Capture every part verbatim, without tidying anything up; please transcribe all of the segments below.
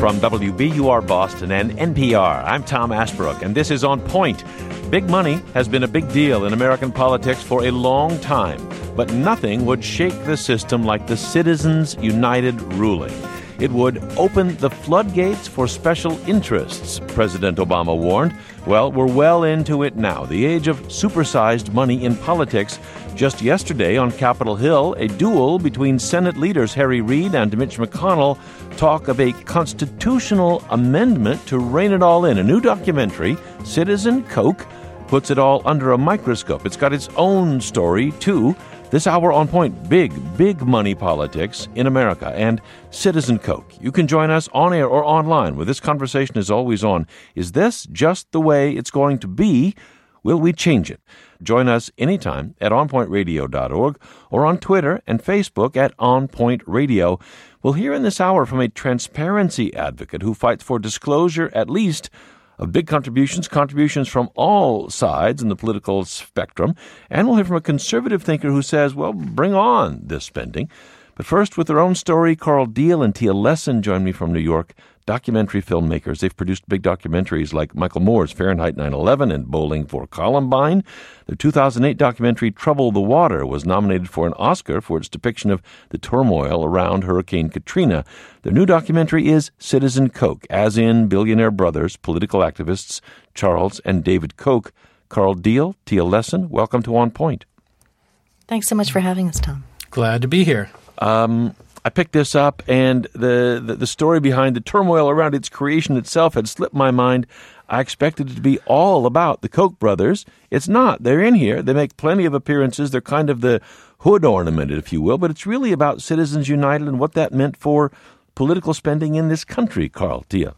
From W B U R Boston and N P R, I'm Tom Ashbrook, and this is On Point. Big money has been a big deal in American politics for a long time, but nothing would shake the system like the Citizens United ruling. It would open the floodgates for special interests, President Obama warned. Well, we're well into it now, the age of supersized money in politics. Just yesterday on Capitol Hill, a duel between Senate leaders Harry Reid and Mitch McConnell talk of a constitutional amendment to rein it all in. A new documentary, Citizen Coke, puts it all under a microscope. It's got its own story, too. This hour on Point, big, big money politics in America and Citizen Coke. You can join us on air or online where this conversation is always on. Is this just the way it's going to be? Will we change it? Join us anytime at on point radio dot org or on Twitter and Facebook at On Point Radio. We'll hear in this hour from a transparency advocate who fights for disclosure, at least, of big contributions, contributions from all sides in the political spectrum. And we'll hear from a conservative thinker who says, well, bring on this spending. But first, with their own story, Carl Deal and Tia Lessin join me from New York, documentary filmmakers. They've produced big documentaries like Michael Moore's Fahrenheit nine eleven and Bowling for Columbine. Their two thousand eight documentary Trouble the Water was nominated for an Oscar for its depiction of the turmoil around Hurricane Katrina. Their new documentary is Citizen Coke, as in billionaire brothers, political activists Charles and David Koch. Carl Deal, Tia Lessin, welcome to On Point. Thanks so much for having us, Tom. Glad to be here. Um, I picked this up, and the, the, the story behind the turmoil around its creation itself had slipped my mind. I expected it to be all about the Koch brothers. It's not. They're in here. They make plenty of appearances. They're kind of the hood ornamented, if you will. But it's really about Citizens United and what that meant for political spending in this country, Carl, Tia.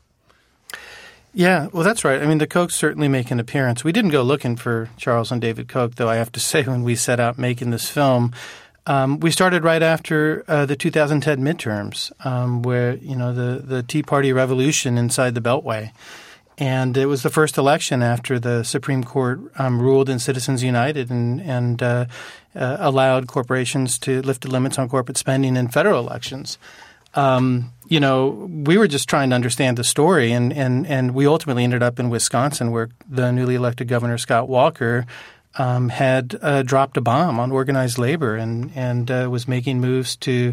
Yeah, well, that's right. I mean, the Kochs certainly make an appearance. We didn't go looking for Charles and David Koch, though, I have to say, when we set out making this film. Um, we started right after uh, the two thousand ten midterms, um, where, you know, the, the Tea Party revolution inside the Beltway. And it was the first election after the Supreme Court um, ruled in Citizens United and, and uh, uh, allowed corporations to lift the limits on corporate spending in federal elections. Um, you know, we were just trying to understand the story, and, and, and we ultimately ended up in Wisconsin, where the newly elected Governor Scott Walker Um, had uh, dropped a bomb on organized labor and and uh, was making moves to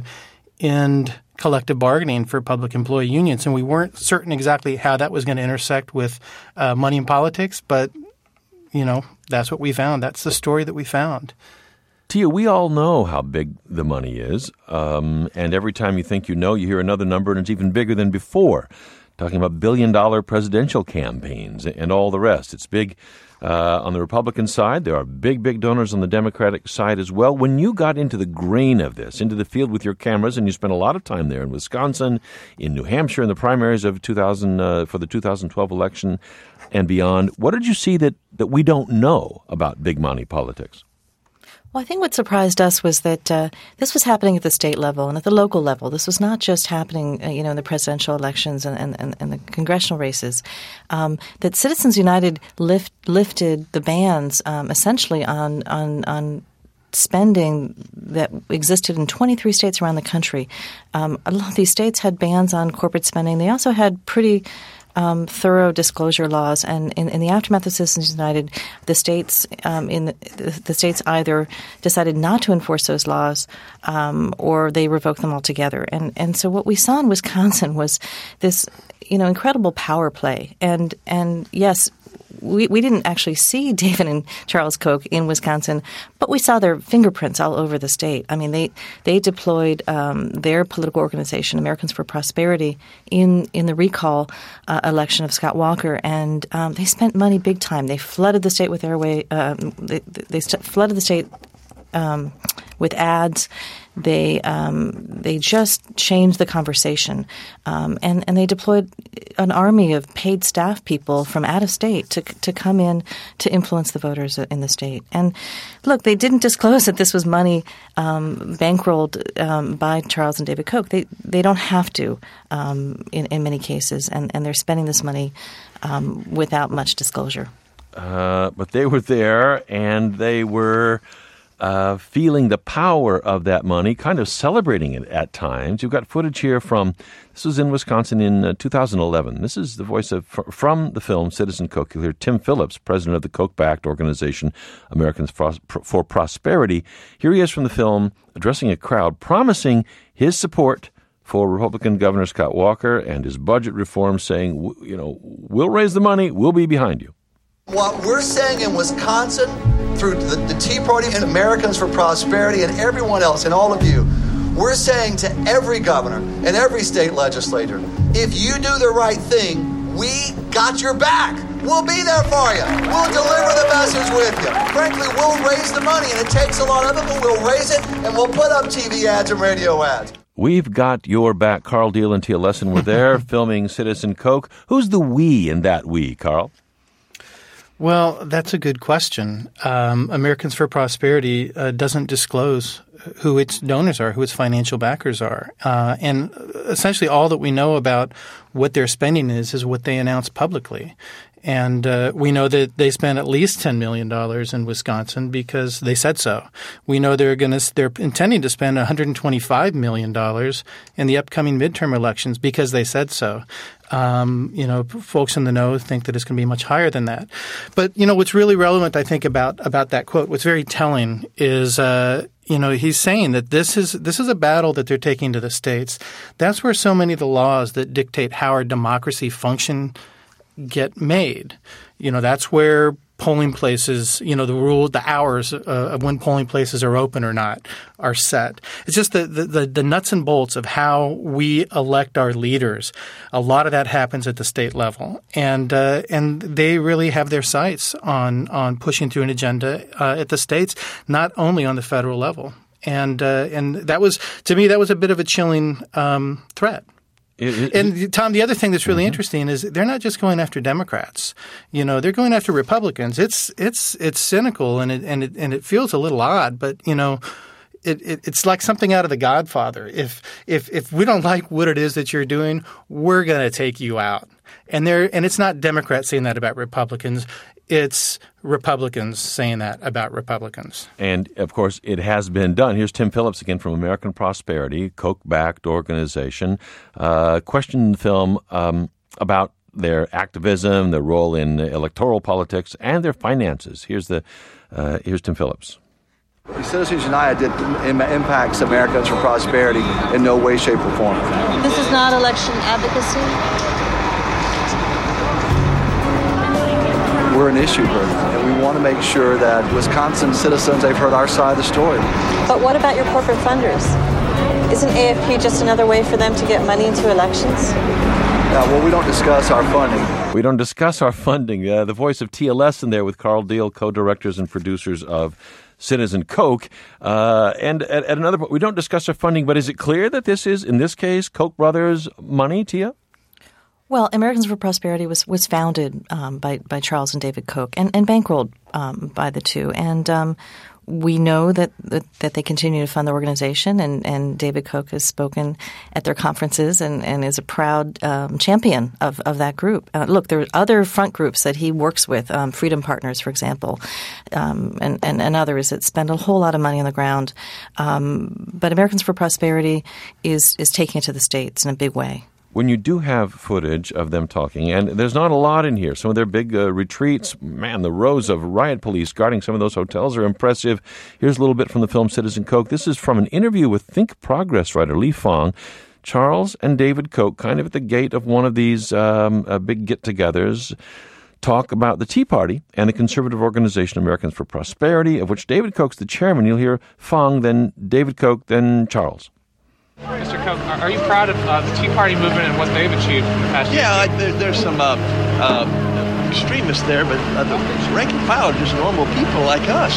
end collective bargaining for public employee unions. And we weren't certain exactly how that was going to intersect with uh, money in politics, but, you know, that's what we found. That's the story that we found. Tia, we all know how big the money is, um, and every time you think you know, you hear another number, and it's even bigger than before. Talking about billion-dollar presidential campaigns and all the rest. It's big uh, on the Republican side. There are big, big donors on the Democratic side as well. When you got into the grain of this, into the field with your cameras, and you spent a lot of time there in Wisconsin, in New Hampshire, in the primaries of two thousand uh, for the two thousand twelve election and beyond, what did you see that, that we don't know about big money politics? Well, I think what surprised us was that uh, this was happening at the state level and at the local level. This was not just happening, uh, you know, in the presidential elections and, and, and the congressional races. Um, that Citizens United lift, lifted the bans um, essentially on, on on spending that existed in twenty-three states around the country. Um, a lot of these states had bans on corporate spending. They also had pretty Um, thorough disclosure laws, and in, in the aftermath of Citizens United, the states um, in the, the states either decided not to enforce those laws um, or they revoked them altogether. And and so what we saw in Wisconsin was this, you know, incredible power play. And and yes, we we didn't actually see David and Charles Koch in Wisconsin, but we saw their fingerprints all over the state. I mean, they they deployed um, their political organization, Americans for Prosperity, in in the recall uh, election of Scott Walker, and um, they spent money big time. They flooded the state with airway. Uh, they they st- flooded the state um, with ads. They um, they just changed the conversation, um, and and they deployed an army of paid staff people from out of state to to come in to influence the voters in the state. And look, they didn't disclose that this was money um, bankrolled um, by Charles and David Koch. They they don't have to um, in in many cases, and and they're spending this money um, without much disclosure. Uh, but they were there, and they were uh, feeling the power of that money, kind of celebrating it at times. You've got footage here from, this was in Wisconsin in uh, two thousand eleven. This is the voice of, from the film Citizen Coke. You'll hear Tim Phillips, president of the Koch-backed organization Americans for, for Prosperity. Here he is from the film addressing a crowd, promising his support for Republican Governor Scott Walker and his budget reform, saying, you know, we'll raise the money, we'll be behind you. What we're saying in Wisconsin, through the, the Tea Party and Americans for Prosperity and everyone else and all of you, we're saying to every governor and every state legislator, if you do the right thing, we got your back. We'll be there for you. We'll deliver the message with you. Frankly, we'll raise the money, and it takes a lot of it, but we'll raise it, and we'll put up T V ads and radio ads. We've got your back. Carl Deal and Tia Lessin were there filming Citizen Coke. Who's the we in that we, Carl? Well, that's a good question. Um, Americans for Prosperity uh, doesn't disclose who its donors are, who its financial backers are. Uh, and essentially all that we know about what their spending is is what they announce publicly. And uh, we know that they spent at least ten million dollars in Wisconsin because they said so. We know they're going to they're intending to spend one hundred twenty-five million dollars in the upcoming midterm elections because they said so. Um, you know, folks in the know think that it's going to be much higher than that. But you know, what's really relevant, I think, about about that quote, what's very telling is uh, you know, he's saying that this is this is a battle that they're taking to the states. That's where so many of the laws that dictate how our democracy function get made. You know, that's where polling places, you know, the rule, the hours uh, of when polling places are open or not are set. It's just the, the, the nuts and bolts of how we elect our leaders. A lot of that happens at the state level. And uh, and they really have their sights on, on pushing through an agenda uh, at the states, not only on the federal level. And, uh, and that was, to me, that was a bit of a chilling um, threat. It, it, and Tom, the other thing that's really mm-hmm. interesting is they're not just going after Democrats. You know, they're going after Republicans. It's it's it's cynical and it and it and it feels a little odd, but you know, it, it it's like something out of The Godfather. If if if we don't like what it is that you're doing, we're going to take you out. And they're and it's not Democrats saying that about Republicans. It's Republicans saying that about Republicans. And, of course, it has been done. Here's Tim Phillips again from American Prosperity, Koch-backed organization. Uh, questioned in the film um, about their activism, their role in electoral politics, and their finances. Here's the uh, here's Tim Phillips. Citizens United impacts Americans for Prosperity in no way, shape, or form. This is not election advocacy? We're an issue group, and we want to make sure that Wisconsin citizens, they've heard our side of the story. But what about your corporate funders? Isn't A F P just another way for them to get money into elections? Yeah, well, we don't discuss our funding. We don't discuss our funding. Uh, the voice of Tia Lessin there with Carl Deal, co-directors and producers of Citizen Coke. Uh, and at, at another point, we don't discuss our funding, but is it clear that this is, in this case, Koch brothers' money, Tia? Well, Americans for Prosperity was was founded um, by by Charles and David Koch and, and bankrolled um, by the two. And um, we know that, that that they continue to fund the organization. And, and David Koch has spoken at their conferences and, and is a proud um, champion of, of that group. Uh, look, there are other front groups that he works with, um, Freedom Partners, for example, um, and, and, and others that spend a whole lot of money on the ground. Um, but Americans for Prosperity is is taking it to the states in a big way. When you do have footage of them talking, and there's not a lot in here, some of their big uh, retreats, man, the rows of riot police guarding some of those hotels are impressive. Here's a little bit from the film Citizen Coke. This is from an interview with Think Progress writer Lee Fong. Charles and David Koch, kind of at the gate of one of these um, uh, big get-togethers, talk about the Tea Party and the conservative organization Americans for Prosperity, of which David Koch's the chairman. You'll hear Fong, then David Koch, then Charles. Mister Koch, are you proud of uh, the Tea Party movement and what they've achieved in the past year? Yeah, like there, there's some uh, uh, extremists there, but uh, the rank and file are just normal people like us.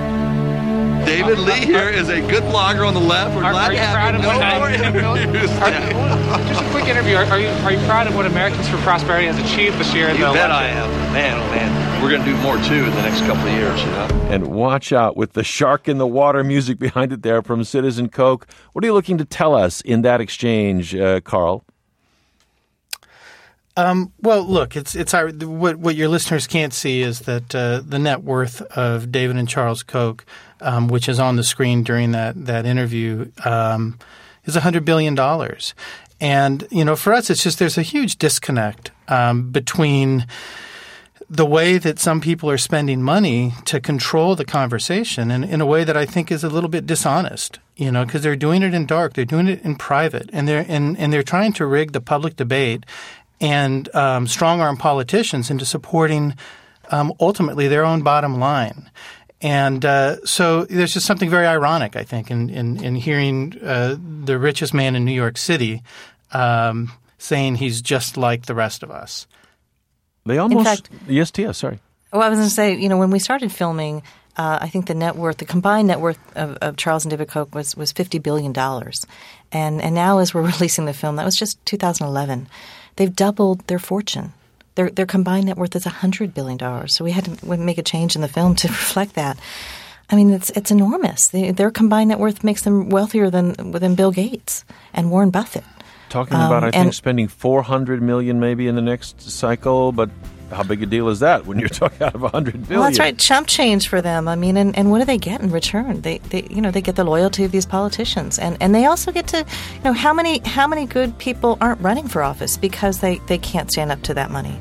David Lee here is a good blogger on the left. We're are, glad are to have him. No more interviews. Are, just a quick interview. Are, are you are you proud of what Americans for Prosperity has achieved this year? In you the bet election? I am. Man, oh man. We're going to do more, too, in the next couple of years, you know. And watch out with the shark in the water music behind it there from Citizen Coke. What are you looking to tell us in that exchange, uh, Carl? Um, well, look, it's it's our, what what your listeners can't see is that uh, the net worth of David and Charles Koch, um, which is on the screen during that that interview, um, is one hundred billion dollars. And, you know, for us, it's just there's a huge disconnect um, between the way that some people are spending money to control the conversation and in a way that I think is a little bit dishonest, you know, because they're doing it in dark. They're doing it in private, and they're and, and they're trying to rig the public debate and um, strong-arm politicians into supporting um, ultimately their own bottom line. And uh, so there's just something very ironic, I think, in, in, in hearing uh, the richest man in New York City um, saying he's just like the rest of us. They almost – in fact, yes, Tia, sorry. Well, I was going to say, you know, when we started filming, uh, I think the net worth, the combined net worth of, of Charles and David Koch was, was fifty billion dollars. And, and now as we're releasing the film, that was just two thousand eleven. They've doubled their fortune. Their their combined net worth is one hundred billion dollars. So we had to make a change in the film to reflect that. I mean, it's it's enormous. They, their combined net worth makes them wealthier than than Bill Gates and Warren Buffett. Talking about, um, I think, and, spending four hundred million dollars maybe in the next cycle, but how big a deal is that when you're talking out of one hundred billion dollars? Well, that's right. Chump change for them. I mean, and, and what do they get in return? They, they, you know, they get the loyalty of these politicians, and, and they also get to, you know, how many how many good people aren't running for office because they, they can't stand up to that money.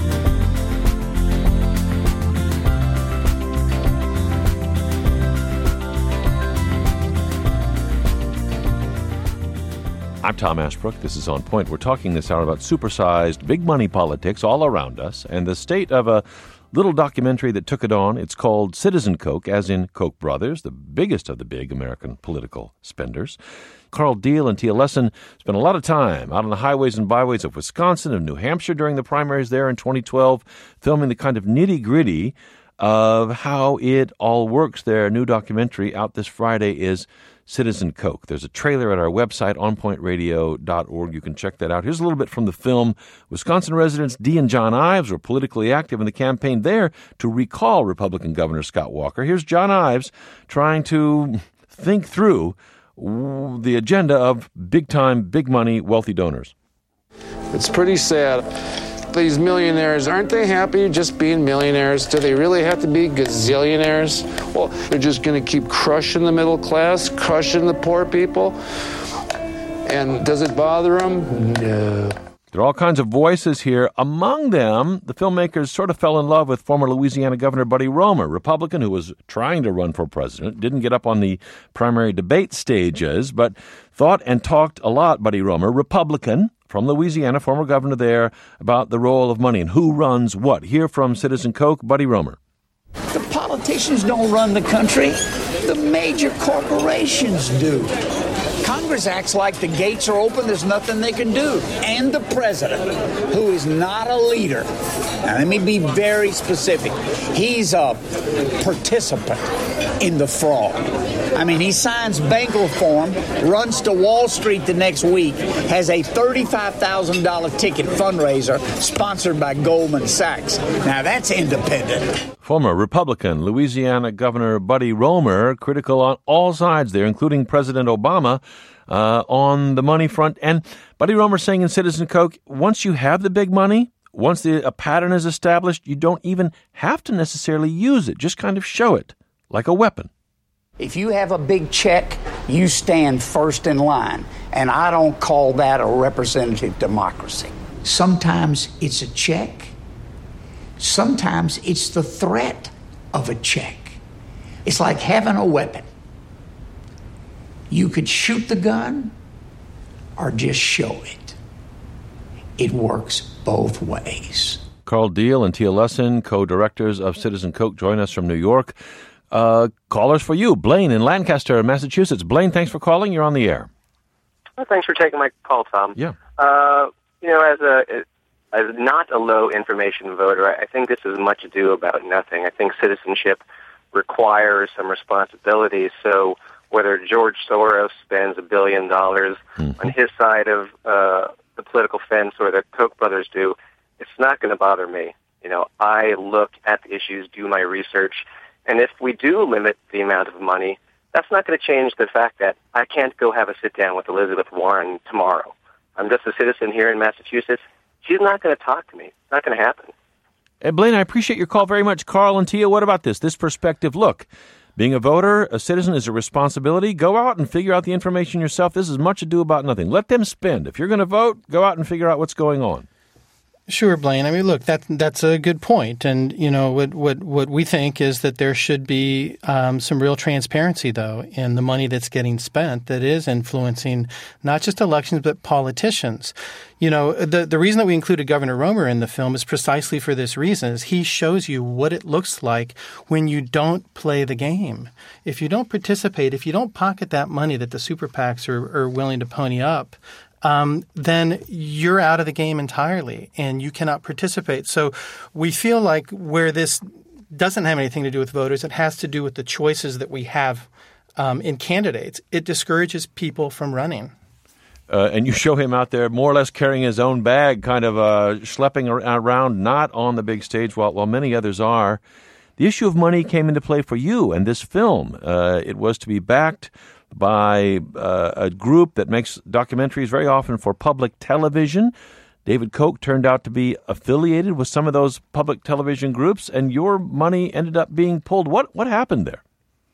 I'm Tom Ashbrook. This is On Point. We're talking this hour about supersized big money politics all around us and the state of a little documentary that took it on. It's called Citizen Koch, as in Koch brothers, the biggest of the big American political spenders. Carl Diehl and Tia Lessin spent a lot of time out on the highways and byways of Wisconsin and New Hampshire during the primaries there in twenty twelve, filming the kind of nitty-gritty of how it all works. Their new documentary out this Friday is Citizen Koch. There's a trailer at our website, on point radio dot org. You can check that out. Here's a little bit from the film. Wisconsin residents Dee and John Ives were politically active in the campaign there to recall Republican Governor Scott Walker. Here's John Ives trying to think through the agenda of big-time, big-money, wealthy donors. It's pretty sad. These millionaires, aren't they happy just being millionaires? Do they really have to be gazillionaires? Well, they're just going to keep crushing the middle class, crushing the poor people. And does it bother them? No. There are all kinds of voices here. Among them, the filmmakers sort of fell in love with former Louisiana Governor Buddy Roemer, Republican who was trying to run for president, didn't get up on the primary debate stages, but thought and talked a lot, Buddy Roemer, Republican, from Louisiana, former governor there, about the role of money and who runs what. Here from Citizen Koch, Buddy Roemer. The politicians don't run the country. The major corporations do. Congress acts like the gates are open, there's nothing they can do. And the president, who is not a leader. Now, let me be very specific. He's a participant in the fraud. I mean, he signs bank reform, runs to Wall Street the next week, has a thirty-five thousand dollars ticket fundraiser sponsored by Goldman Sachs. Now, that's independent. Former Republican Louisiana Governor Buddy Roemer, critical on all sides there, including President Obama, uh, on the money front. And Buddy Roemer saying in Citizen Koch, once you have the big money, once the, a pattern is established, you don't even have to necessarily use it. Just kind of show it like a weapon. If you have a big check, you stand first in line. And I don't call that a representative democracy. Sometimes it's a check. Sometimes it's the threat of a check. It's like having a weapon. You could shoot the gun or just show it. It works both ways. Carl Diehl and Tia Lessin, co-directors of Citizen Koch, join us from New York. Uh, callers for you. Blaine in Lancaster, Massachusetts. Blaine, thanks for calling. You're on the air. Well, thanks for taking my call, Tom. Yeah. Uh, you know, as a as not a low information voter, I think this is much ado about nothing. I think citizenship requires some responsibility. So whether George Soros spends a billion dollars mm-hmm. on his side of uh, the political fence or the Koch brothers do, it's not going to bother me. You know, I look at the issues, do my research. And if we do limit the amount of money, that's not going to change the fact that I can't go have a sit-down with Elizabeth Warren tomorrow. I'm just a citizen here in Massachusetts, she's not going to talk to me. It's not going to happen. Hey, Blaine, I appreciate your call very much. Carl and Tia, what about this? This perspective, look, being a voter, a citizen is a responsibility. Go out and figure out the information yourself. This is much ado about nothing. Let them spend. If you're going to vote, go out and figure out what's going on. Sure, Blaine. I mean, look, that that's a good point. And, you know, what what, what we think is that there should be um, some real transparency, though, in the money that's getting spent that is influencing not just elections but politicians. You know, the the reason that we included Governor Romer in the film is precisely for this reason, is he shows you what it looks like when you don't play the game. If you don't participate, if you don't pocket that money that the super PACs are, are willing to pony up, Um, then you're out of the game entirely and you cannot participate. So we feel like where this doesn't have anything to do with voters, it has to do with the choices that we have um, in candidates. It discourages people from running. Uh, and you show him out there more or less carrying his own bag, kind of uh, schlepping around, not on the big stage while, while many others are. The issue of money came into play for you and this film. Uh, it was to be backed by uh, a group that makes documentaries very often for public television. David Koch turned out to be affiliated with some of those public television groups, and your money ended up being pulled. What what happened there?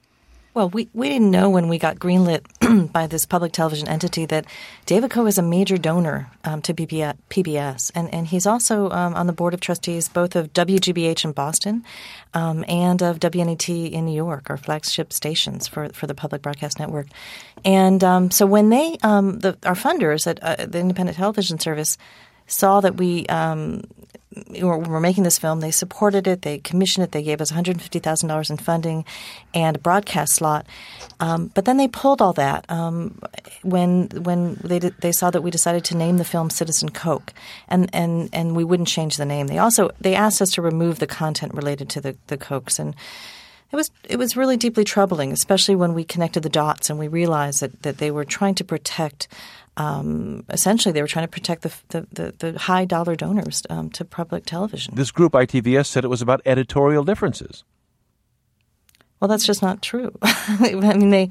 Well, we, we didn't know when we got greenlit by this public television entity that David Koch is a major donor um, to P B S. And, and he's also um, on the board of trustees both of W G B H in Boston um, and of W N E T in New York, our flagship stations for, for the public broadcast network. And um, so when they um, – the, our funders at uh, the Independent Television Service saw that we um, – we're making this film. They supported it. They commissioned it. They gave us one hundred fifty thousand dollars in funding and a broadcast slot. Um, but then they pulled all that um, when when they did, they saw that we decided to name the film Citizen Koch, and, and, and we wouldn't change the name. They also they asked us to remove the content related to the the Kochs, and it was it was really deeply troubling, especially when we connected the dots and we realized that, that they were trying to protect. Um, essentially, they were trying to protect the the, the, the high dollar donors um, to public television. This group, I T V S, said it was about editorial differences. Well, that's just not true. I mean, they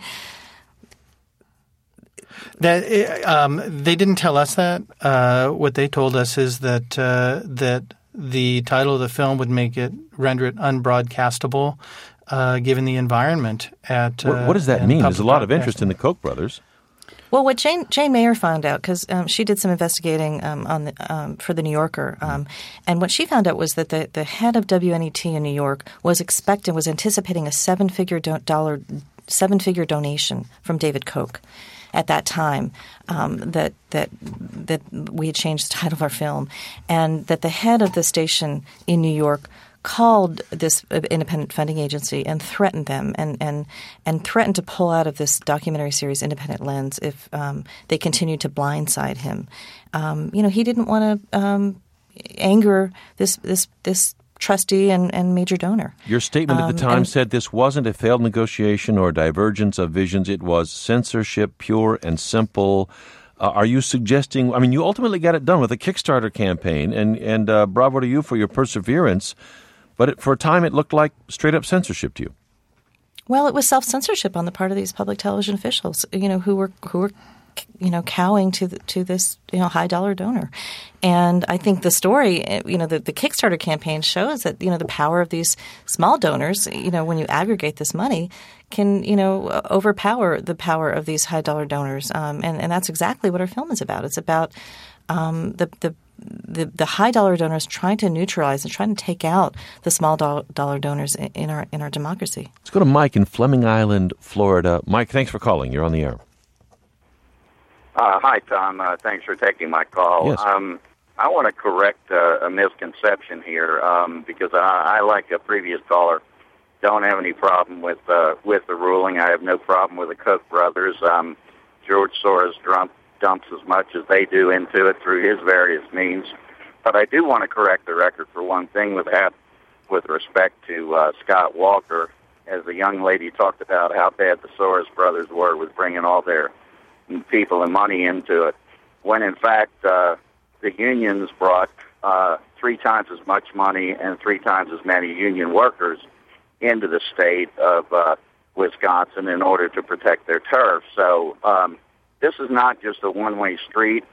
that um, they didn't tell us that. Uh, what they told us is that uh, that the title of the film would make it render it unbroadcastable, uh, given the environment at. Uh, what, what does that mean? There's a lot of interest in the Koch brothers. Well, what Jane, Jane Mayer found out, because um, she did some investigating um, on the, um, for The New Yorker, um, and what she found out was that the, the head of W N E T in New York was expecting, was anticipating a seven-figure do- dollar, seven-figure donation from David Koch at that time. Um, that that that we had changed the title of our film, and that the head of the station in New York called this independent funding agency and threatened them and, and, and threatened to pull out of this documentary series Independent Lens if um, they continued to blindside him. Um, you know, he didn't want to um, anger this this this trustee and, and major donor. Your statement at the time um, said this wasn't a failed negotiation or divergence of visions. It was censorship, pure and simple. Uh, are you suggesting – I mean, you ultimately got it done with a Kickstarter campaign, and, and uh, bravo to you for your perseverance. But it, for a time, it looked like straight-up censorship to you. Well, it was self-censorship on the part of these public television officials, you know, who were who were, you know, cowing to the, to this, you know, high-dollar donor. And I think the story, you know, the, the Kickstarter campaign shows that, you know, the power of these small donors, you know, when you aggregate this money, can, you know, overpower the power of these high-dollar donors. Um, and, and that's exactly what our film is about. It's about um, the the The, the high dollar donors trying to neutralize and trying to take out the small do- dollar donors in, in our in our democracy. Let's go to Mike in Fleming Island, Florida. Mike, thanks for calling. You're on the air. Uh, hi, Tom. Uh, thanks for taking my call. Yes. Um, I want to correct uh, a misconception here um, because I, I, like a previous caller, don't have any problem with uh, with the ruling. I have no problem with the Koch brothers. Um, George Soros Trump dumps as much as they do into it through his various means. But I do want to correct the record for one thing with that, with respect to uh, Scott Walker, as the young lady talked about how bad the Soros brothers were with bringing all their people and money into it, when in fact uh, the unions brought uh, three times as much money and three times as many union workers into the state of uh, Wisconsin in order to protect their turf. So um, this is not just a one-way street.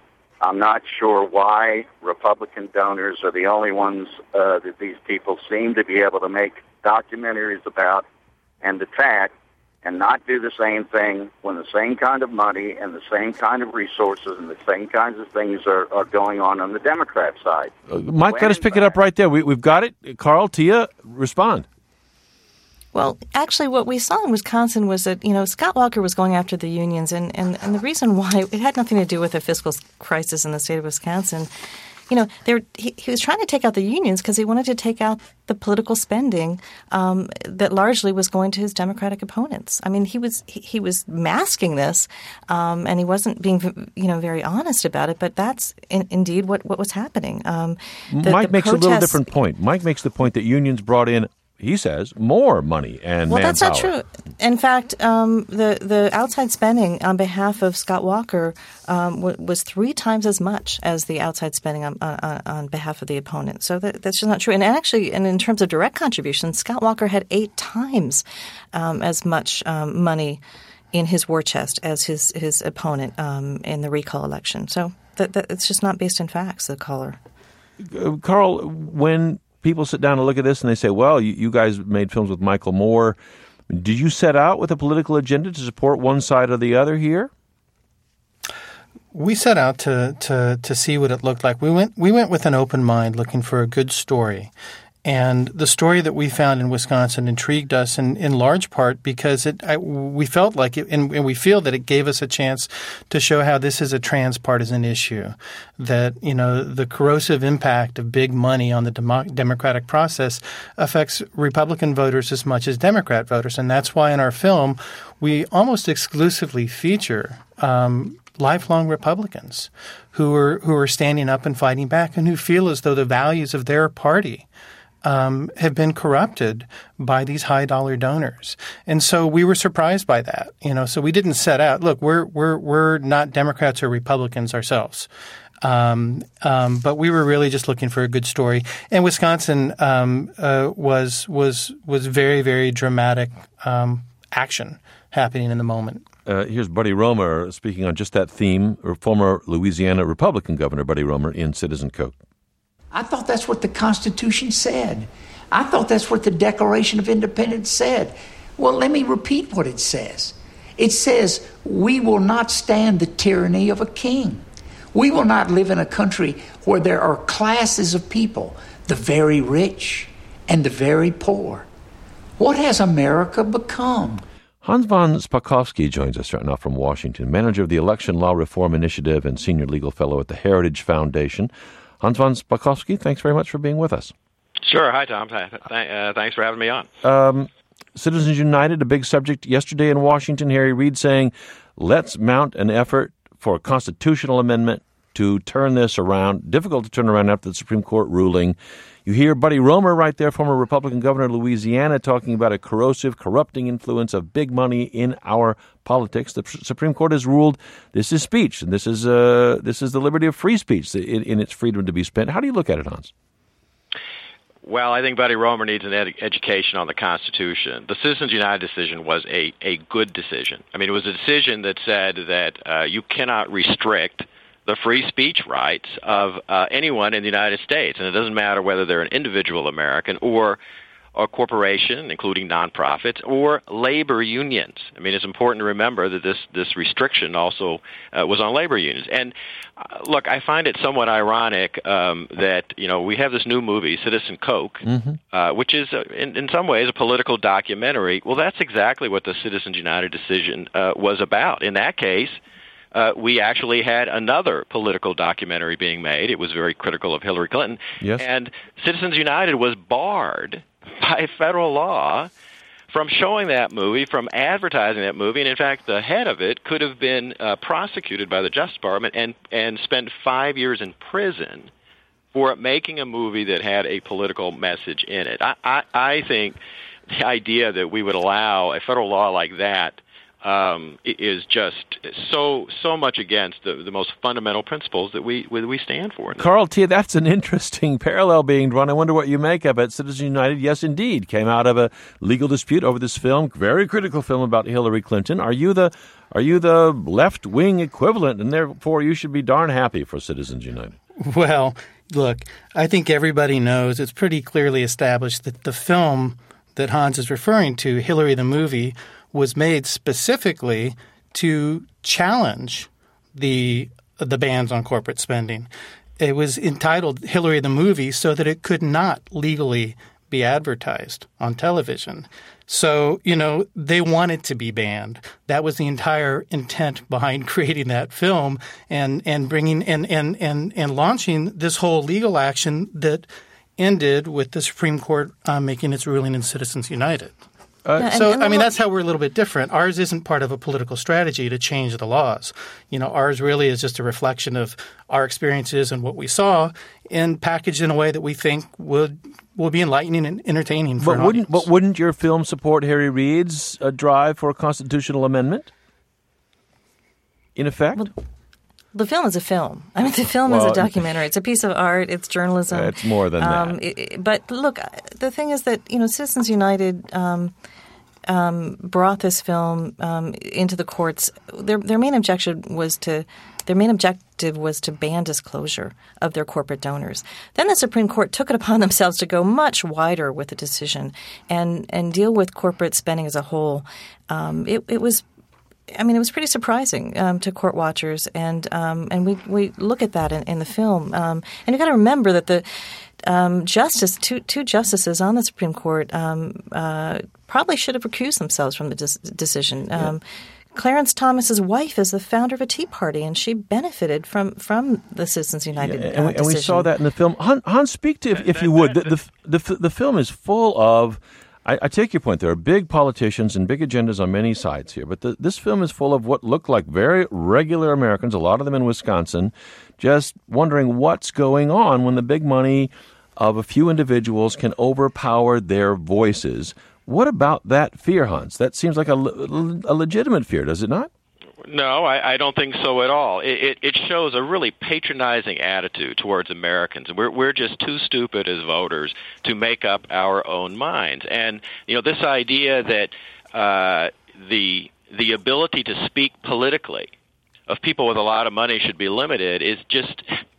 I'm not sure why Republican donors are the only ones uh, that these people seem to be able to make documentaries about and attack, and not do the same thing when the same kind of money and the same kind of resources and the same kinds of things are, are going on on the Democrat side. Uh, Mike, when let us pick it up right there. We, we've got it. Carl, Tia, respond. Well, actually, what we saw in Wisconsin was that, you know, Scott Walker was going after the unions, and, and, and the reason why it had nothing to do with a fiscal crisis in the state of Wisconsin. You know, there, he, he was trying to take out the unions because he wanted to take out the political spending um, that largely was going to his Democratic opponents. I mean, he was he, he was masking this, um, and he wasn't being, you know, very honest about it. But that's in, indeed what, what was happening. Um, the, Mike the makes protests, a little different point. Mike makes the point that unions brought in, he says, more money and well, manpower. that's not true. In fact, um, the the outside spending on behalf of Scott Walker um, w- was three times as much as the outside spending on, on, on behalf of the opponent. So that, that's just not true. And actually, and in terms of direct contributions, Scott Walker had eight times um, as much um, money in his war chest as his his opponent um, in the recall election. So that, that, it's just not based in facts. The caller, uh, Carl, when people sit down and look at this and they say, well, you, you guys made films with Michael Moore. Did you set out with a political agenda to support one side or the other here? We set out to, to, to see what it looked like. We went we went with an open mind looking for a good story. And the story that we found in Wisconsin intrigued us in, in large part because it I, we felt like it, and, and we feel that it gave us a chance to show how this is a transpartisan issue, that, you know, the corrosive impact of big money on the demo- democratic process affects Republican voters as much as Democrat voters. And that's why in our film we almost exclusively feature um, lifelong Republicans who are who are standing up and fighting back and who feel as though the values of their party Um, have been corrupted by these high dollar donors. And so we were surprised by that. You know, so we didn't set out, look, we're we're we're not Democrats or Republicans ourselves. Um, um, but we were really just looking for a good story. And Wisconsin um, uh, was was was very, very dramatic um, action happening in the moment. Uh, here's Buddy Roemer speaking on just that theme, or former Louisiana Republican Governor Buddy Roemer in Citizen Coke. I thought that's what the Constitution said. I thought that's what the Declaration of Independence said. Well, let me repeat what it says. It says, we will not stand the tyranny of a king. We will not live in a country where there are classes of people, the very rich and the very poor. What has America become? Hans von Spakovsky joins us right now from Washington, manager of the Election Law Reform Initiative and senior legal fellow at the Heritage Foundation. Hans von Spakovsky, thanks very much for being with us. Sure. Hi, Tom. Th- uh, thanks for having me on. Um, Citizens United, a big subject yesterday in Washington. Harry Reid saying, let's mount an effort for a constitutional amendment to turn this around. Difficult to turn around after the Supreme Court ruling. You hear Buddy Roemer right there, former Republican governor of Louisiana, talking about a corrosive, corrupting influence of big money in our politics. The Supreme Court has ruled this is speech, and this is uh, this is the liberty of free speech in, in its freedom to be spent. How do you look at it, Hans? Well, I think Buddy Roemer needs an ed- education on the Constitution. The Citizens United decision was a, a good decision. I mean, it was a decision that said that uh, you cannot restrict the free speech rights of uh, anyone in the United States. And it doesn't matter whether they're an individual American or a corporation, including nonprofits, or labor unions. I mean, it's important to remember that this, this restriction also uh, was on labor unions. And uh, look, I find it somewhat ironic um, that, you know, we have this new movie, Citizen Coke, mm-hmm. uh, which is, uh, in, in some ways, a political documentary. Well, that's exactly what the Citizens United decision uh, was about. In that case, Uh, we actually had another political documentary being made. It was very critical of Hillary Clinton. Yes. And Citizens United was barred by federal law from showing that movie, from advertising that movie. And, in fact, the head of it could have been uh, prosecuted by the Justice Department and, and spent five years in prison for making a movie that had a political message in it. I, I, I think the idea that we would allow a federal law like that um, is just so so much against the, the most fundamental principles that we we stand for. Carl T., that's an interesting parallel being drawn. I wonder what you make of it. Citizens United, yes, indeed, came out of a legal dispute over this film, very critical film about Hillary Clinton. Are you the are you the left-wing equivalent, and therefore you should be darn happy for Citizens United? Well, look, I think everybody knows, it's pretty clearly established that the film that Hans is referring to, Hillary the movie, was made specifically to challenge the the bans on corporate spending. It was entitled Hillary the Movie so that it could not legally be advertised on television. So, you know, they wanted to be banned. That was the entire intent behind creating that film and, and bringing and, and, and, and launching this whole legal action that ended with the Supreme Court uh, making its ruling in Citizens United. Uh, yeah, so, and, and I mean, that's how we're a little bit different. Ours isn't part of a political strategy to change the laws. You know, ours really is just a reflection of our experiences and what we saw and packaged in a way that we think would will be enlightening and entertaining for but an wouldn't, audience. But wouldn't your film support Harry Reid's uh, drive for a constitutional amendment, in effect? Well, the film is a film. I mean, the film well, is a documentary. It's a piece of art. It's journalism. It's more than um, that. It, but look, the thing is that, you know, Citizens United um, um, brought this film um, into the courts. Their their main objection was to their main objective was to ban disclosure of their corporate donors. Then the Supreme Court took it upon themselves to go much wider with the decision and and deal with corporate spending as a whole. Um, it, it was. I mean, it was pretty surprising um, to court watchers, and um, and we, we look at that in, in the film. Um, and you've got to remember that the um, justice, two two justices on the Supreme Court, um, uh, probably should have recused themselves from the dis- decision. Um, yeah. Clarence Thomas's wife is the founder of a Tea Party, and she benefited from, from the Citizens United yeah, and, uh, we, and we saw that in the film. Hans, Hans speak to, if, if you would. The, the, the, the film is full of I, I take your point. There are big politicians and big agendas on many sides here, but the, this film is full of what look like very regular Americans, a lot of them in Wisconsin, just wondering what's going on when the big money of a few individuals can overpower their voices. What about that fear, Hans? That seems like a, a legitimate fear, does it not? No, I, I don't think so at all. It, it, it shows a really patronizing attitude towards Americans. We're we're just too stupid as voters to make up our own minds. And you know, this idea that uh, the the ability to speak politically of people with a lot of money should be limited is just.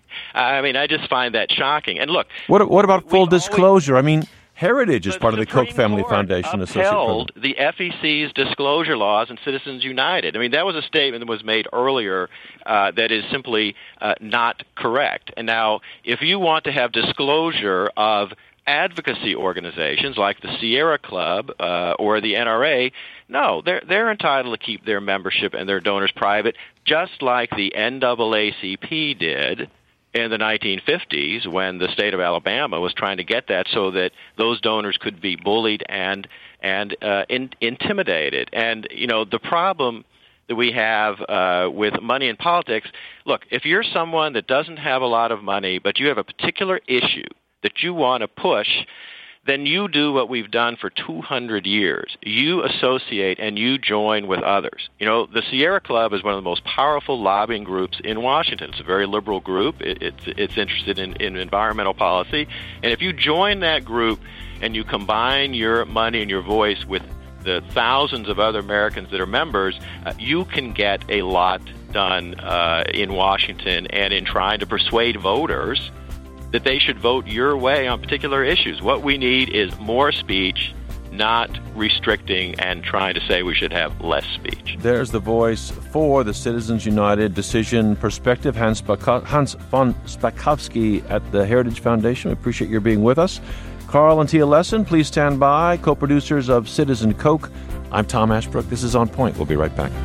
I mean, I just find that shocking. And look, what what about full disclosure? Always, I mean. Heritage is part of the Koch Family Court Foundation. upheld the F E C's disclosure laws in Citizens United. I mean, that was a statement that was made earlier uh, that is simply uh, not correct. And now, if you want to have disclosure of advocacy organizations like the Sierra Club uh, or the N R A, no, they're they're entitled to keep their membership and their donors private, just like the N double A C P did in the nineteen fifties, when the state of Alabama was trying to get that so that those donors could be bullied and and uh, in, intimidated. And, you know, the problem that we have uh, with money in politics, look, if you're someone that doesn't have a lot of money, but you have a particular issue that you want to push, then you do what we've done for two hundred years. You associate and you join with others. You know, the Sierra Club is one of the most powerful lobbying groups in Washington. It's a very liberal group. It, it's, it's interested in, in environmental policy. And if you join that group and you combine your money and your voice with the thousands of other Americans that are members, uh, you can get a lot done uh, in Washington and in trying to persuade voters that they should vote your way on particular issues. What we need is more speech, not restricting and trying to say we should have less speech. There's the voice for the Citizens United decision perspective. Hans, Spaka- Hans von Spakovsky at the Heritage Foundation. We appreciate your being with us. Carl and Tia Lessin, please stand by, co-producers of Citizen Coke. I'm Tom Ashbrook. This is On Point. We'll be right back.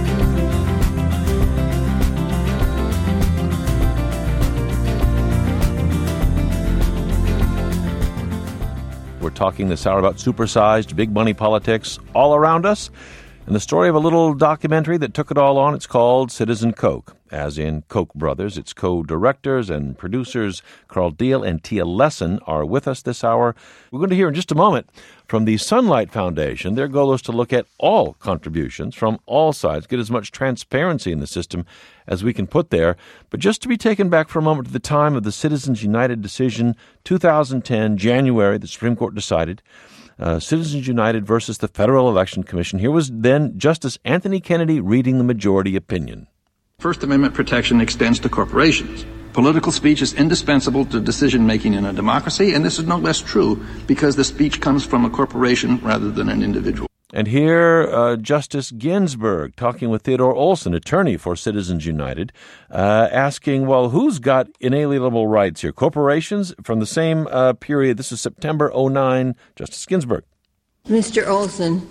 We're talking this hour about supersized, big money politics all around us, and the story of a little documentary that took it all on. It's called Citizen Coke. as in Koch brothers. Its co-directors and producers Carl Diehl and Tia Lessin are with us this hour. We're going to hear in just a moment from the Sunlight Foundation. Their goal is to look at all contributions from all sides, get as much transparency in the system as we can put there. But just to be taken back for a moment to the time of the Citizens United decision, two thousand ten, January, the Supreme Court decided, uh, Citizens United versus the Federal Election Commission. Here was then Justice Anthony Kennedy reading the majority opinion. First Amendment protection extends to corporations. Political speech is indispensable to decision-making in a democracy, and this is no less true because the speech comes from a corporation rather than an individual. And here, uh, Justice Ginsburg, talking with Theodore Olson, attorney for Citizens United, uh, asking, well, who's got inalienable rights here? Corporations from the same uh, period. This is September oh nine. Justice Ginsburg. Mister Olson,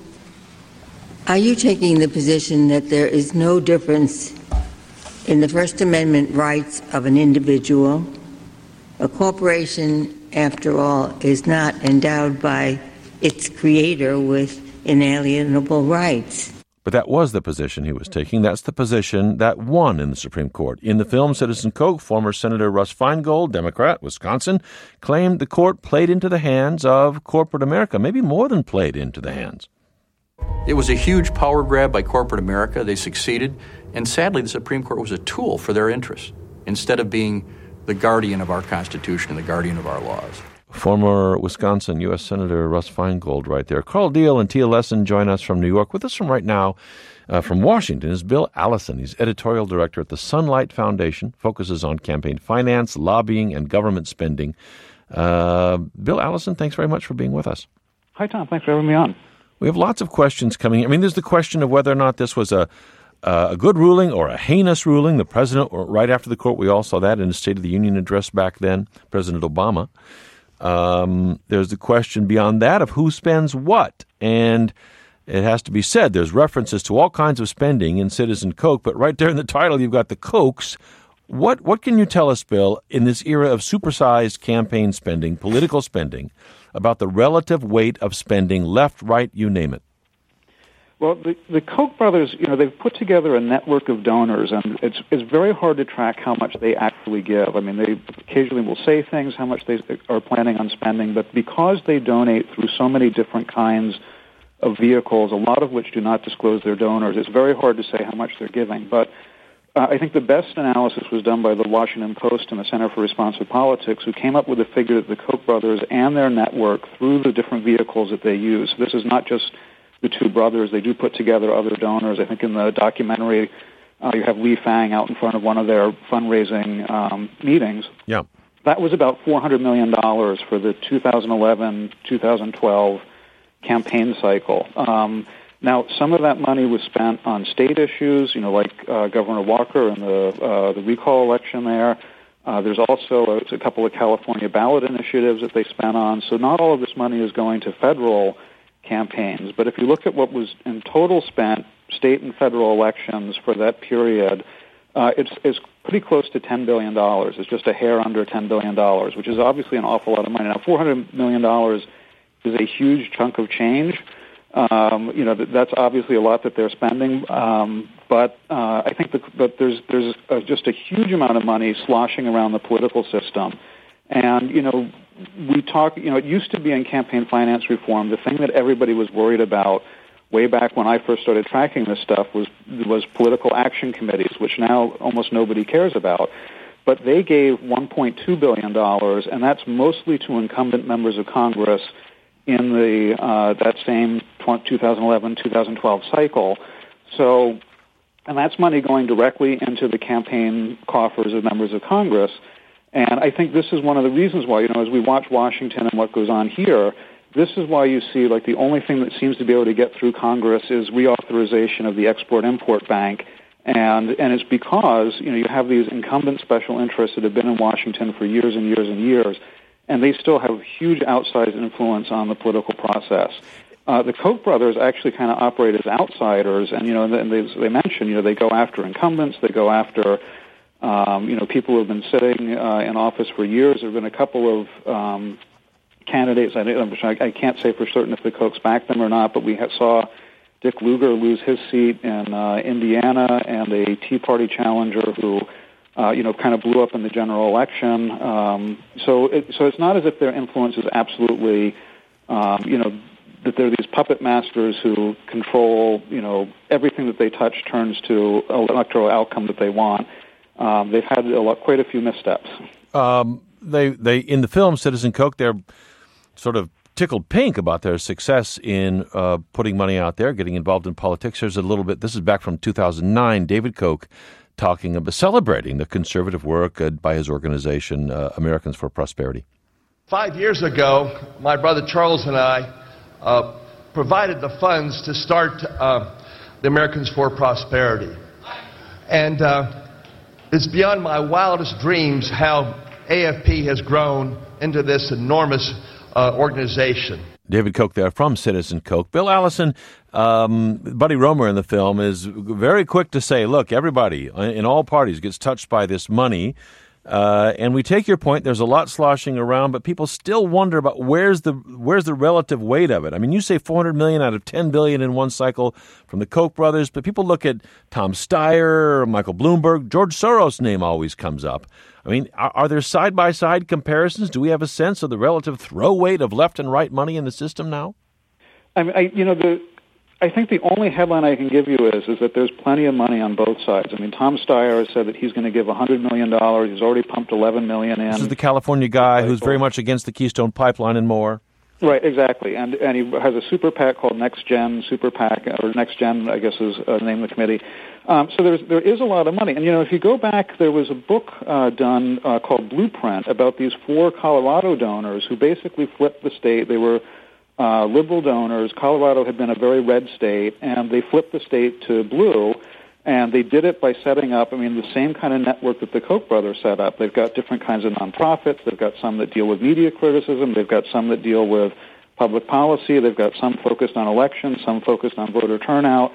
are you taking the position that there is no difference in the First Amendment rights of an individual? A corporation, after all, is not endowed by its creator with inalienable rights. But that was the position he was taking. That's the position that won in the Supreme Court. In the film Citizen Koch, former Senator Russ Feingold, Democrat, Wisconsin, claimed the court played into the hands of corporate America, maybe more than played into the hands. It was a huge power grab by corporate America. They succeeded. And sadly, the Supreme Court was a tool for their interests instead of being the guardian of our Constitution and the guardian of our laws. Former Wisconsin U S Senator Russ Feingold right there. Carl Diehl and Tia Lessin join us from New York. With us from right now, uh, from Washington, is Bill Allison. He's editorial director at the Sunlight Foundation, focuses on campaign finance, lobbying, and government spending. Uh, Bill Allison, thanks very much for being with us. Hi, Tom. Thanks for having me on. We have lots of questions coming. I mean, there's the question of whether or not this was a uh, a good ruling or a heinous ruling. The president, or right after the court, we all saw that in his State of the Union address back then, President Obama. Um, there's the question beyond that of who spends what. And it has to be said, there's references to all kinds of spending in Citizen Koch, but right there in the title, you've got the Kochs. What, what can you tell us, Bill, in this era of supersized campaign spending, political spending, about the relative weight of spending, left, right, you name it? Well, the, the Koch brothers, you know, they've put together a network of donors, and it's it's very hard to track how much they actually give. I mean, they occasionally will say things, how much they are planning on spending, but because they donate through so many different kinds of vehicles, a lot of which do not disclose their donors, it's very hard to say how much they're giving. But uh, I think the best analysis was done by the Washington Post and the Center for Responsive Politics, who came up with a figure that the Koch brothers and their network, through the different vehicles that they use, this is not just the two brothers. They do put together other donors. I think in the documentary, uh, you have Lee Fang out in front of one of their fundraising um, meetings. Yeah. That was about four hundred million dollars for the two thousand eleven two thousand twelve campaign cycle. Um, now, some of that money was spent on state issues, you know, like uh, Governor Walker and the uh, the recall election there. Uh, there's also a, a couple of California ballot initiatives that they spent on. So not all of this money is going to federal campaigns. But if you look at what was in total spent, state and federal elections for that period, uh, it's, it's pretty close to ten billion dollars. It's just a hair under ten billion dollars, which is obviously an awful lot of money. Now, four hundred million dollars is a huge chunk of change. Um, you know, that, that's obviously a lot that they're spending. Um, but uh, I think that, that there's, there's uh, just a huge amount of money sloshing around the political system. And, you know, we talk, you know, it used to be in campaign finance reform, the thing that everybody was worried about way back when I first started tracking this stuff was was political action committees, which now almost nobody cares about. But they gave one point two billion dollars, and that's mostly to incumbent members of Congress in the uh, that same twenty eleven twenty twelve cycle. So, and that's money going directly into the campaign coffers of members of Congress. And I think this is one of the reasons why, you know, as we watch Washington and what goes on here, this is why you see, like, the only thing that seems to be able to get through Congress is reauthorization of the Export-Import Bank. And and it's because, you know, you have these incumbent special interests that have been in Washington for years and years and years, and they still have huge outsized influence on the political process. Uh, the Koch brothers actually kind of operate as outsiders, and, you know, and they, they mentioned, you know, they go after incumbents, they go after Um, you know, people who have been sitting uh, in office for years. There have been a couple of um, candidates. I, I can't say for certain if the Kochs backed them or not, but we have, saw Dick Lugar lose his seat in uh, Indiana, and a Tea Party challenger who, uh, you know, kind of blew up in the general election. Um, so, it, so it's not as if their influence is absolutely, um, you know, that they're these puppet masters who control, you know, everything that they touch turns to an electoral outcome that they want. Um, they've had a lot, quite a few missteps. Um, they, they in the film Citizen Coke, they're sort of tickled pink about their success in uh, putting money out there, getting involved in politics. There's a little bit. This is back from two thousand nine. David Koch talking about celebrating the conservative work uh, by his organization, uh, Americans for Prosperity. Five years ago, my brother Charles and I uh, provided the funds to start uh, the Americans for Prosperity, and uh, it's beyond my wildest dreams how A F P has grown into this enormous Uh, organization. David Koch there from Citizen Coke. Bill Allison, um, Buddy Roemer in the film is very quick to say, look, everybody in all parties gets touched by this money. Uh, and we take your point, there's a lot sloshing around, but people still wonder about where's the where's the relative weight of it. I mean, you say four hundred million dollars out of ten billion dollars in one cycle from the Koch brothers, but people look at Tom Steyer, Michael Bloomberg, George Soros' name always comes up. I mean, are, are there side-by-side comparisons? Do we have a sense of the relative throw weight of left and right money in the system now? I mean, I, you know, the I think the only headline I can give you is is that there's plenty of money on both sides. I mean, Tom Steyer has said that he's going to give one hundred million dollars. He's already pumped eleven million dollars in. This is the California guy who's very much against the Keystone Pipeline and more. Right, exactly. And and he has a super PAC called Next Gen Super PAC, or Next Gen, I guess is uh, the name of the committee. Um, so there's there is a lot of money. And, you know, if you go back, there was a book uh, done uh, called Blueprint about these four Colorado donors who basically flipped the state. They were uh, liberal donors. Colorado had been a very red state, and they flipped the state to blue. And they did it by setting up, I mean, the same kind of network that the Koch brothers set up. They've got different kinds of nonprofits. They've got some that deal with media criticism. They've got some that deal with public policy. They've got some focused on elections, some focused on voter turnout.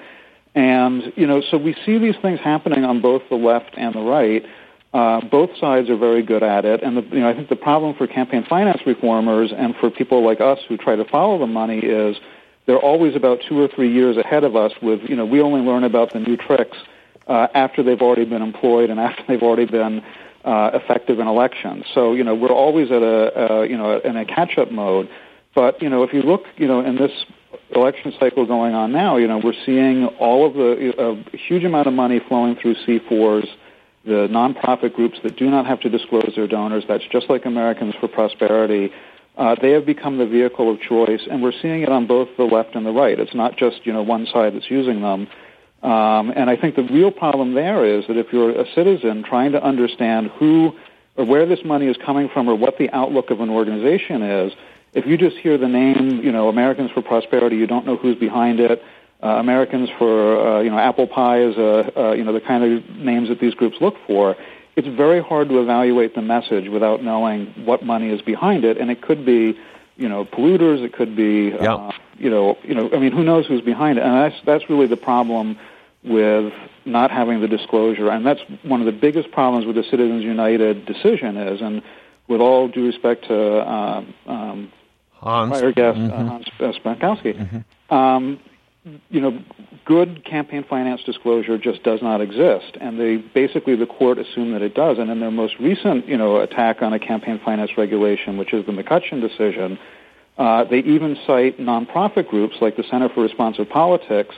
And, you know, so we see these things happening on both the left and the right. Uh, both sides are very good at it. And, the, you know, I think the problem for campaign finance reformers and for people like us who try to follow the money is they're always about two or three years ahead of us with, you know, we only learn about the new tricks uh, after they've already been employed and after they've already been uh, effective in elections. So, you know, we're always at a, uh, you know, in a catch-up mode. But, you know, if you look, you know, in this election cycle going on now, you know, we're seeing all of the, a huge amount of money flowing through C fours, the nonprofit groups that do not have to disclose their donors. That's just like Americans for Prosperity. Uh, they have become the vehicle of choice, and we're seeing it on both the left and the right. It's not just, you know, one side that's using them. Um, and I think the real problem there is that if you're a citizen trying to understand who or where this money is coming from or what the outlook of an organization is, if you just hear the name, you know, Americans for Prosperity, you don't know who's behind it. Uh, Americans for, uh, you know, Apple Pie is, a, uh, you know, the kind of names that these groups look for. It's very hard to evaluate the message without knowing what money is behind it, and it could be, you know, polluters. It could be, yeah. uh, you know, you know. I mean, who knows who's behind it? And that's that's really the problem with not having the disclosure, and that's one of the biggest problems with the Citizens United decision is. And with all due respect to uh, um, Hans. prior guest Mm-hmm. uh, Hans uh, Spankowski, Mm-hmm. um, you know, good campaign finance disclosure just does not exist, and they basically the court assumed that it does. And in their most recent, you know, attack on a campaign finance regulation, which is the McCutcheon decision, uh, they even cite nonprofit groups like the Center for Responsive Politics,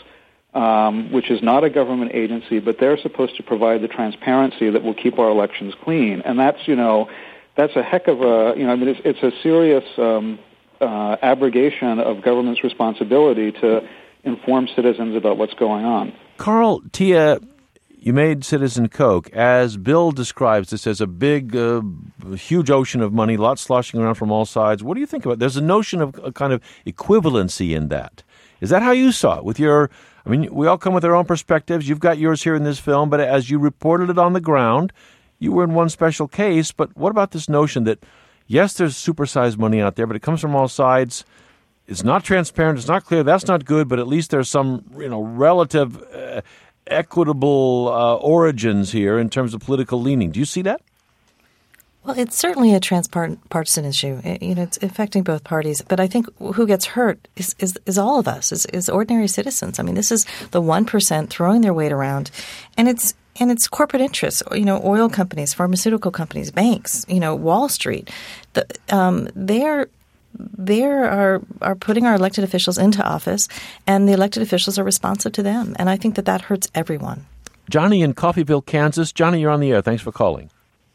um, which is not a government agency, but they're supposed to provide the transparency that will keep our elections clean. And that's, you know, that's a heck of a, you know, I mean, it's, it's a serious um, uh, abrogation of government's responsibility to inform citizens about what's going on. Carl, Tia, you made Citizen Coke. As Bill describes this as a big, uh, huge ocean of money, lots sloshing around from all sides. What do you think about it? There's a notion of a kind of equivalency in that. Is that how you saw it? With your, I mean, we all come with our own perspectives. You've got yours here in this film, but as you reported it on the ground, you were in one special case. But what about this notion that, yes, there's supersized money out there, but it comes from all sides. It's not transparent. It's not clear. That's not good. But at least there's some, you know, relative uh, equitable uh, origins here in terms of political leaning. Do you see that? Well, it's certainly a transpartisan issue. It, you know, it's affecting both parties. But I think who gets hurt is, is, is all of us, is, is ordinary citizens. I mean, this is the one percent throwing their weight around. And it's and it's corporate interests, you know, oil companies, pharmaceutical companies, banks, you know, Wall Street. The, um, they're they are are putting our elected officials into office, and the elected officials are responsive to them. And I think that that hurts everyone. Johnny in Coffeyville, Kansas. Johnny, you're on the air. Thanks for calling.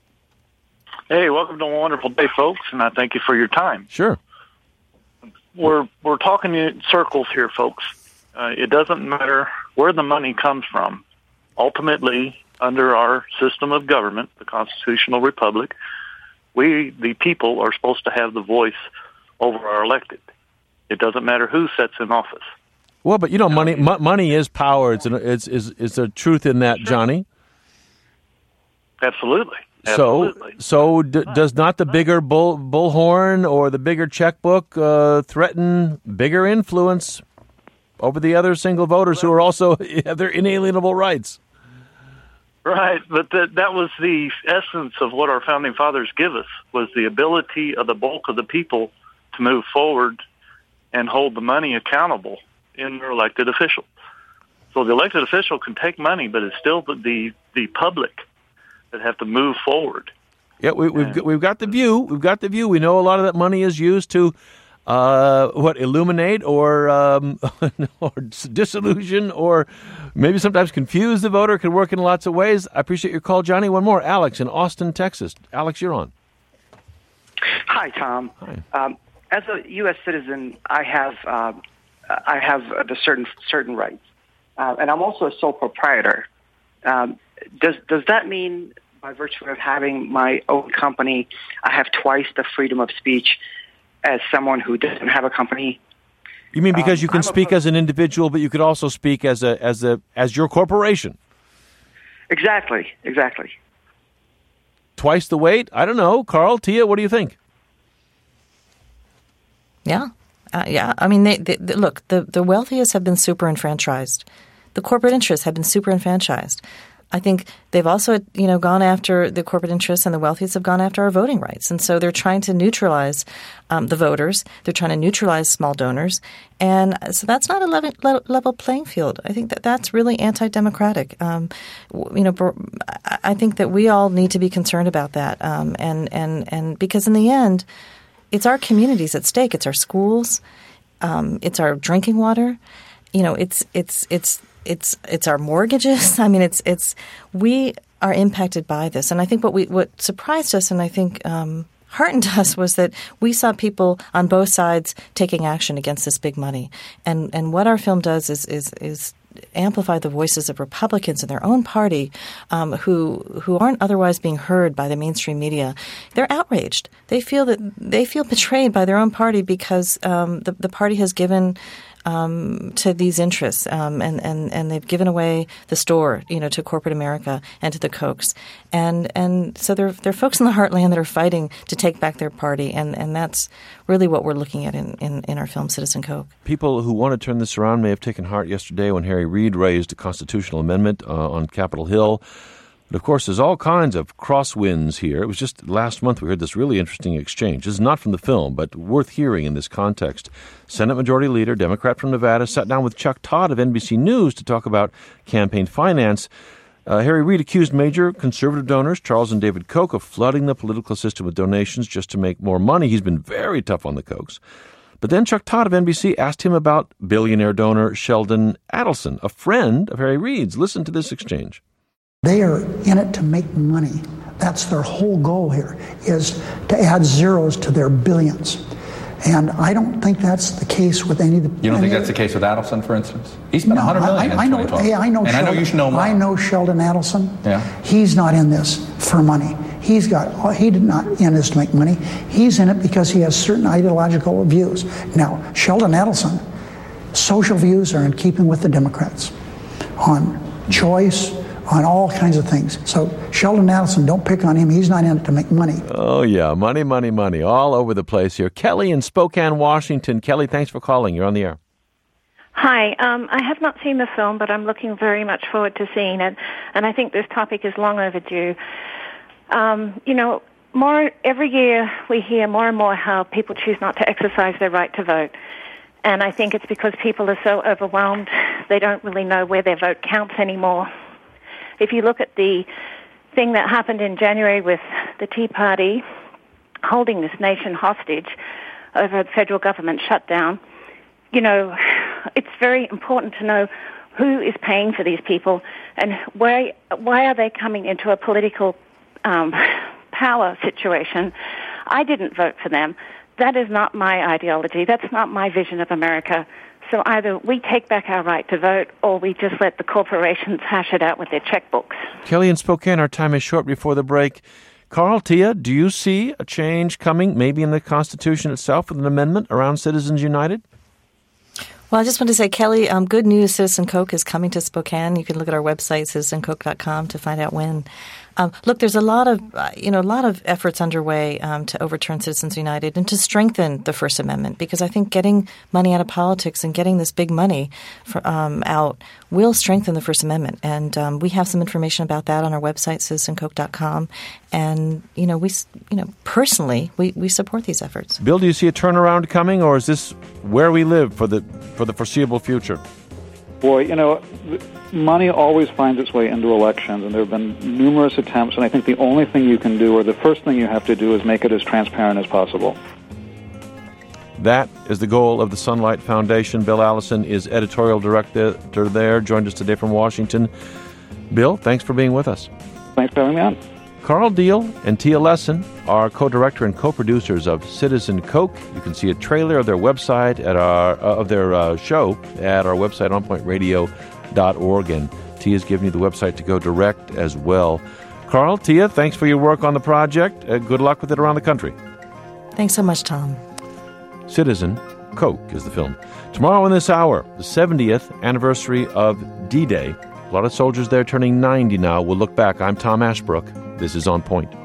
Hey, welcome to a wonderful day, folks, and I thank you for your time. Sure. We're we're talking in circles here, folks. Uh, it doesn't matter where the money comes from. Ultimately, under our system of government, the constitutional republic, we, the people, are supposed to have the voice over our elected. It doesn't matter who sits in office. Well, but you know, money m- money is power. It's, an, it's is is a truth in that, Johnny. Absolutely. So, Absolutely. so d- does not the bigger bull bullhorn or the bigger checkbook uh, threaten bigger influence over the other single voters who are also have their inalienable rights? Right, but that that was the essence of what our founding fathers give us, was the ability of the bulk of the people to move forward and hold the money accountable in their elected officials. So the elected official can take money, but it's still the the, the public that have to move forward. Yeah, we, we've got, we've got the view. We've got the view. We know a lot of that money is used to uh, what illuminate or um, or disillusion or maybe sometimes confuse the voter. It can work in lots of ways. I appreciate your call, Johnny. One more, Alex in Austin, Texas. Alex, you're on. Hi, Tom. Hi. Um, as a U S citizen, I have uh, I have the certain certain rights, uh, and I'm also a sole proprietor. Um, does does that mean, by virtue of having my own company, I have twice the freedom of speech as someone who doesn't have a company? You mean because um, you can I'm speak a, as an individual, but you could also speak as a as a as your corporation? Exactly. Exactly. Twice the weight? I don't know. Carl, Tia, what do you think? Yeah. Uh, yeah. I mean, they, they, they, look, the, the wealthiest have been super enfranchised. The corporate interests have been super enfranchised. I think they've also, you know, gone after the corporate interests, and the wealthiest have gone after our voting rights. And so they're trying to neutralize um, the voters. They're trying to neutralize small donors. And so that's not a level, level playing field. I think that that's really anti-democratic. Um, you know, I think that we all need to be concerned about that. Um, and, and, and because in the end, it's our communities at stake. It's our schools. Um, it's our drinking water. You know, it's it's it's it's it's our mortgages. I mean, it's it's we are impacted by this. And I think what we what surprised us, and I think um, heartened us, was that we saw people on both sides taking action against this big money. And and what our film does is is is amplify the voices of Republicans in their own party um, who who aren't otherwise being heard by the mainstream media. They're outraged. They feel that they feel betrayed by their own party because um, the the party has given um, to these interests um, and, and, and they've given away the store, you know, to corporate America and to the Kochs. And and so there there are folks in the heartland that are fighting to take back their party, and, and that's really what we're looking at in, in, in our film Citizen Koch. People who want to turn this around may have taken heart yesterday when Harry Reid raised a constitutional amendment uh, on Capitol Hill. But, of course, there's all kinds of crosswinds here. It was just last month we heard this really interesting exchange. This is not from the film, but worth hearing in this context. Senate Majority Leader, Democrat from Nevada, sat down with Chuck Todd of N B C News to talk about campaign finance. Uh, Harry Reid accused major conservative donors, Charles and David Koch, of flooding the political system with donations just to make more money. He's been very tough on the Kochs. But then Chuck Todd of N B C asked him about billionaire donor Sheldon Adelson, a friend of Harry Reid's. Listen to this exchange. They are in it to make money. That's their whole goal here, is to add zeros to their billions. And I don't think that's the case with any of the... You don't think that's the case with Adelson, for instance? He spent no, one hundred million I, I in know, twenty twelve. hey, I know and Sheldon, I know you should know more. I know Sheldon Adelson. Yeah. He's not in this for money. He's got, he did not in this to make money. He's in it because he has certain ideological views. Now, Sheldon Adelson, social views are in keeping with the Democrats on choice, on all kinds of things. So Sheldon Adelson, don't pick on him. He's not in it to make money. Oh, yeah. Money, money, money. All over the place here. Kelly in Spokane, Washington. Kelly, thanks for calling. You're on the air. Hi. Um, I have not seen the film, but I'm looking very much forward to seeing it. And I think this topic is long overdue. Um, you know, more every year we hear more and more how people choose not to exercise their right to vote. And I think it's because people are so overwhelmed, they don't really know where their vote counts anymore. If you look at the thing that happened in January with the Tea Party holding this nation hostage over the federal government shutdown, you know, it's very important to know who is paying for these people and why, why are they coming into a political um, power situation. I didn't vote for them. That is not my ideology. That's not my vision of America. So either we take back our right to vote or we just let the corporations hash it out with their checkbooks. Kelly in Spokane, our time is short before the break. Carl, Tia, do you see a change coming, maybe in the Constitution itself with an amendment around Citizens United? Well, I just want to say, Kelly, um, good news, Citizen Coke is coming to Spokane. You can look at our website, citizen coke dot com, to find out when. Um, look, there's a lot of, uh, you know, a lot of efforts underway um, to overturn Citizens United and to strengthen the First Amendment, because I think getting money out of politics and getting this big money for, um, out will strengthen the First Amendment. And um, we have some information about that on our website, citizen coke dot com. And, you know, we, you know, personally, we, we support these efforts. Bill, do you see a turnaround coming, or is this where we live for the for the foreseeable future? Boy, you know, money always finds its way into elections, and there have been numerous attempts, and I think the only thing you can do, or the first thing you have to do, is make it as transparent as possible. That is the goal of the Sunlight Foundation. Bill Allison is editorial director there, joined us today from Washington. Bill, thanks for being with us. Thanks for having me on. Carl Deal and Tia Lessin are co-director and co-producers of Citizen Coke. You can see a trailer of their website at our uh, of their uh, show at our website, on point radio dot org, and Tia's given you the website to go direct as well. Carl, Tia, thanks for your work on the project. Uh, good luck with it around the country. Thanks so much, Tom. Citizen Coke is the film. Tomorrow in this hour, the seventieth anniversary of D-Day. A lot of soldiers there turning ninety now. We'll look back. I'm Tom Ashbrook. This is On Point.